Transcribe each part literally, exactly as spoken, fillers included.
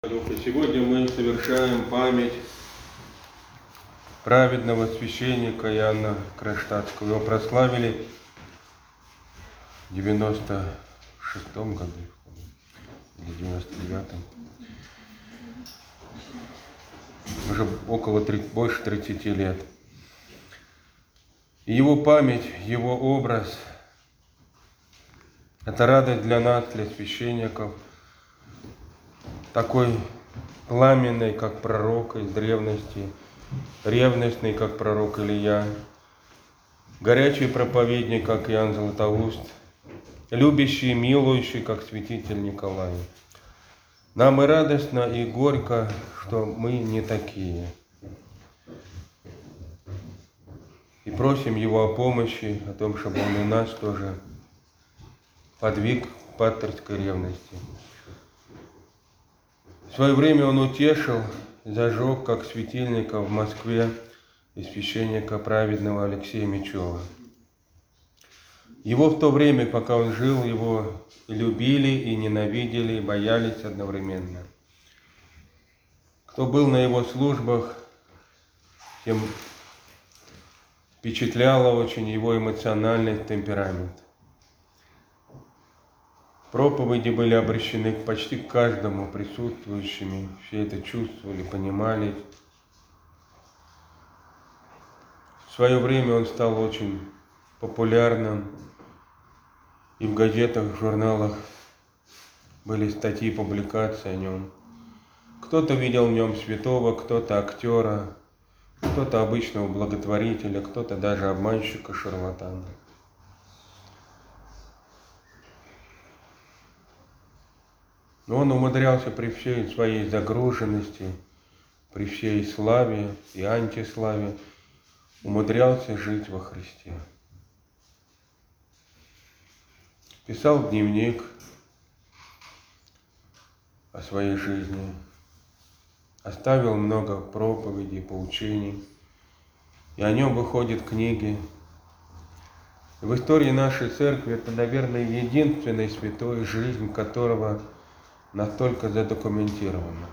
Сегодня мы совершаем память праведного священника Иоанна Кронштадтского. Его прославили в девяносто шестом году или девяносто девятом. Уже около больше тридцати лет. И его память, его образ – это радость для нас, для священников, такой пламенный, как пророк из древности, ревностный, как пророк Илия, горячий проповедник, как Иоанн Златоуст, любящий и милующий, как святитель Николай. Нам и радостно, и горько, что мы не такие. И просим Его о помощи, о том, чтобы Он и нас тоже подвиг к пастырской ревности. В свое время Он утешил, зажег, как светильника в Москве, и священника праведного Алексея Мечева. Его в то время, пока он жил, его и любили, и ненавидели, и боялись одновременно. Кто был на его службах, тем впечатляло очень его эмоциональный темперамент. Проповеди были обращены почти к каждому присутствующему, все это чувствовали, понимали. В свое время он стал очень популярным, и в газетах, в журналах были статьи, публикации о нем. Кто-то видел в нем святого, кто-то актера, кто-то обычного благотворителя, кто-то даже обманщика, шарлатана. Но он умудрялся при всей своей загруженности, при всей славе и антиславе, умудрялся жить во Христе. Писал дневник о своей жизни, оставил много проповедей, поучений, и о нем выходят книги. И в истории нашей церкви это, наверное, единственный святой, жизнь которого настолько задокументировано.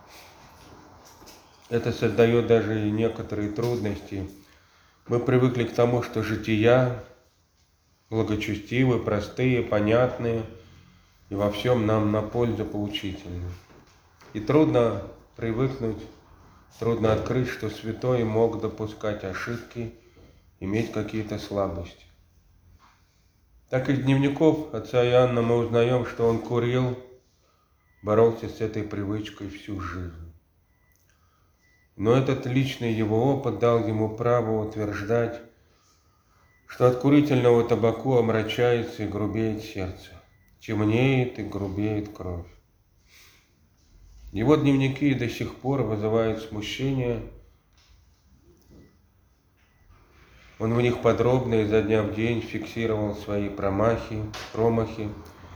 Это создает даже и некоторые трудности. Мы привыкли к тому, что жития благочестивые, простые, понятные, и во всем нам на пользу поучительны. И трудно привыкнуть, трудно открыть, что святой мог допускать ошибки, иметь какие-то слабости. Так из дневников отца Иоанна мы узнаем, что он курил, боролся с этой привычкой всю жизнь. Но этот личный его опыт дал ему право утверждать, что от курительного табаку омрачается и грубеет сердце, темнеет и грубеет кровь. Его дневники до сих пор вызывают смущение. Он в них подробно изо дня в день фиксировал свои промахи, промахи.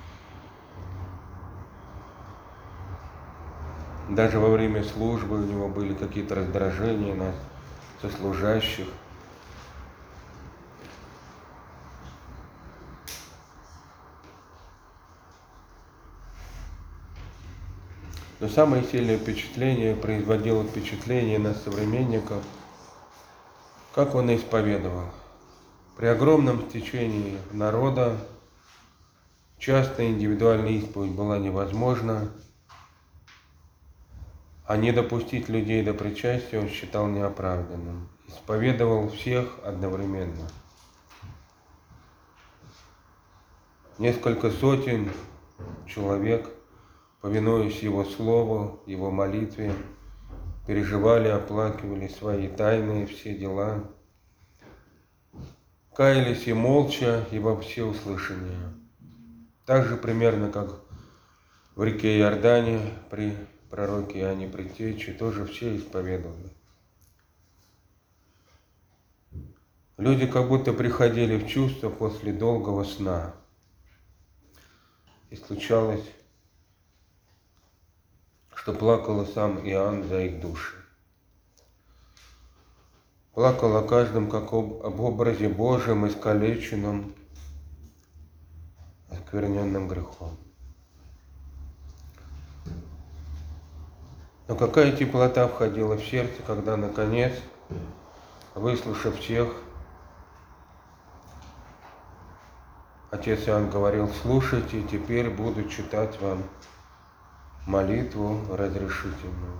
Даже во время службы у него были какие-то раздражения на сослужащих. Но самое сильное впечатление производило впечатление на современников, как он исповедовал. При огромном стечении народа частная индивидуальная исповедь была невозможна, а не допустить людей до причастия он считал неоправданным. Исповедовал всех одновременно. Несколько сотен человек, повинуясь его слову, его молитве, переживали, оплакивали свои тайные все дела, каялись и молча, и во всеуслышание. Так же примерно, как в реке Иордане при пророке Иоанне Предтече, тоже все исповедовали. Люди как будто приходили в чувство после долгого сна. И случалось, что плакал сам Иоанн за их души. Плакал о каждом как об, об образе Божьем, искалеченном, оскверненном грехом. Но какая теплота входила в сердце, когда, наконец, выслушав всех, отец Иоанн говорил: слушайте, теперь буду читать вам молитву разрешительную.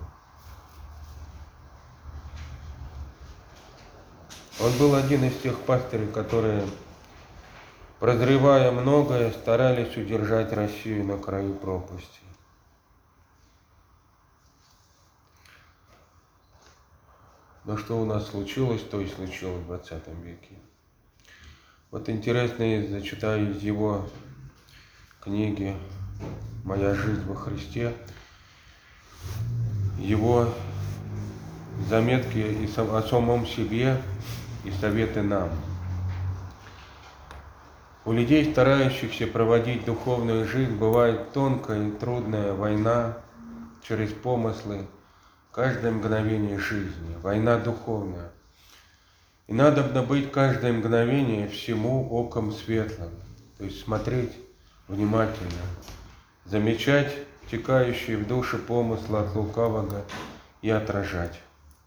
Он был один из тех пастырей, которые, прозревая многое, старались удержать Россию на краю пропасти. Но что у нас случилось, то и случилось в двадцатом веке. Вот интересно, я зачитаю из его книги «Моя жизнь во Христе» его заметки о самом себе и советы нам. У людей, старающихся проводить духовную жизнь, бывает тонкая и трудная война через помыслы каждое мгновение жизни, война духовная. И надо быть каждое мгновение всему оком светлым, то есть смотреть внимательно, замечать текающие в душе помыслы от лукавого и отражать.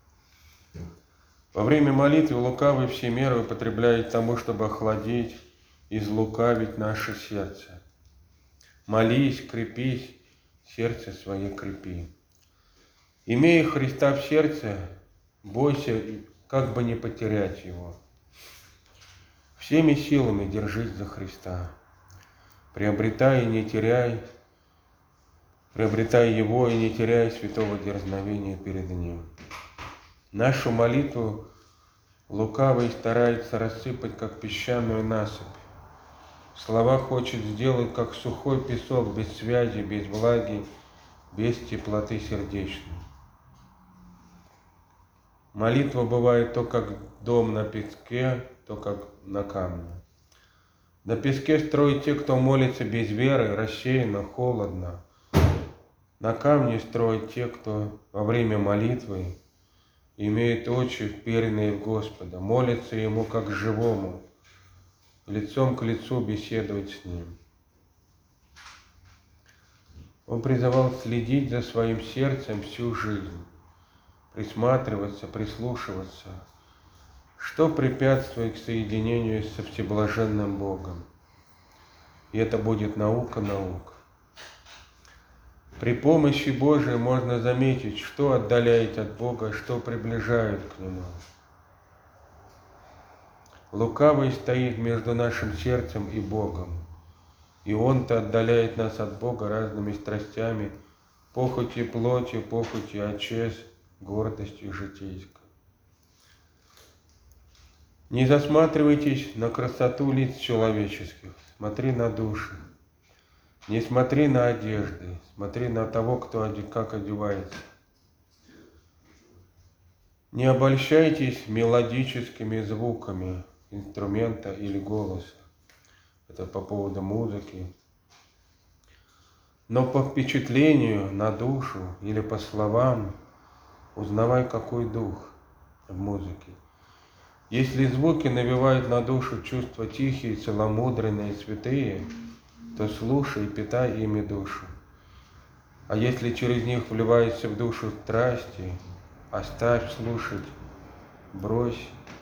Во время молитвы лукавый все меры употребляет тому, чтобы охладить и злукавить наше сердце. Молись, крепись, сердце свое крепи. Имея Христа в сердце, бойся, как бы не потерять его. Всеми силами держись за Христа. Приобретай и не теряй, приобретай его и не теряй святого дерзновения перед ним. Нашу молитву лукавый старается рассыпать, как песчаную насыпь. Слова хочет сделать, как сухой песок, без связи, без влаги, без теплоты сердечной. Молитва бывает то, как дом на песке, то, как на камне. На песке строят те, кто молится без веры, рассеянно, холодно. На камне строят те, кто во время молитвы имеет очи, вперенные в Господа, молится Ему как живому, лицом к лицу беседовать с Ним. Он призывал следить за своим сердцем всю жизнь, присматриваться, прислушиваться, что препятствует к соединению со всеблаженным Богом. И это будет наука наук. При помощи Божией можно заметить, что отдаляет от Бога, что приближает к Нему. Лукавый стоит между нашим сердцем и Богом, и он-то отдаляет нас от Бога разными страстями, похотью плоти, похотью очес, гордостью житейской. Не засматривайтесь на красоту лиц человеческих, смотри на души. Не смотри на одежды, смотри на того, кто как одевается. Не обольщайтесь мелодическими звуками инструмента или голоса. Это по поводу музыки. Но по впечатлению на душу или по словам узнавай, какой дух в музыке. Если звуки навевают на душу чувства тихие, целомудренные, святые, то слушай и питай ими душу. А если через них вливается в душу страсти, оставь слушать, брось.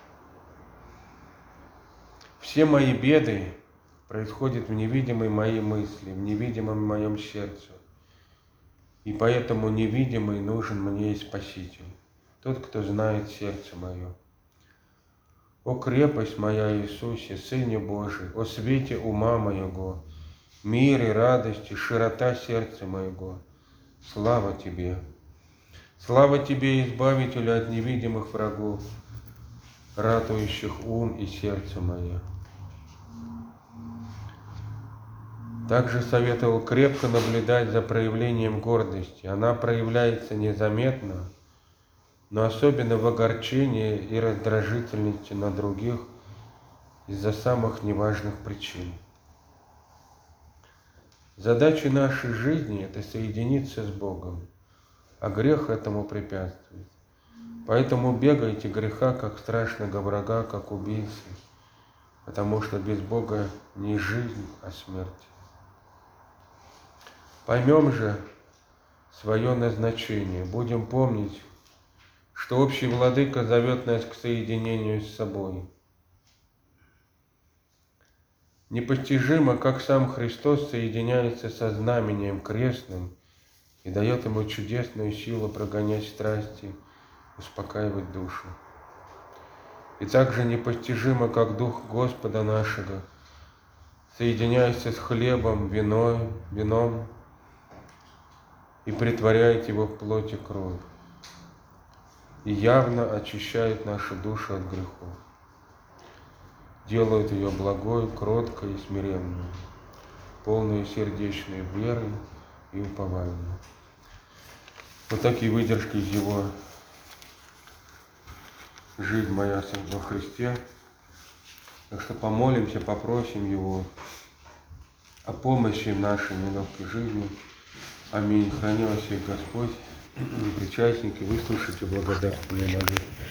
Все мои беды происходят в невидимой моей мысли, в невидимом моем сердце. И поэтому невидимый нужен мне и Спаситель, тот, кто знает сердце мое. О крепость моя, Иисусе, Сыне Божий, о свете ума моего, мир и радость и широта сердца моего, слава Тебе! Слава Тебе, Избавителю от невидимых врагов, ратующих ум и сердце мое. Также советовал крепко наблюдать за проявлением гордости. Она проявляется незаметно, но особенно в огорчении и раздражительности на других из-за самых неважных причин. Задача нашей жизни – это соединиться с Богом, а грех этому препятствует. Поэтому бегайте греха, как страшного врага, как убийцы, потому что без Бога не жизнь, а смерть. Поймем же свое назначение. Будем помнить, что общий Владыка зовет нас к соединению с собой. Непостижимо, как сам Христос соединяется со знамением крестным и дает ему чудесную силу прогонять страсти, успокаивать душу. И также непостижимо, как Дух Господа нашего соединяется с хлебом, виной, вином и притворяет его в плоть и кровь, и явно очищает нашу душу от грехов, делает ее благой, кроткой и смиренной, полной сердечной веры и упования. Вот такие выдержки из его «Жизнь моя во Христе». Так что помолимся, попросим Его о помощи в нашей нелегкой жизни. Аминь. Храни вас всех Господь. Причастники, выслушайте благодарственные молитвы.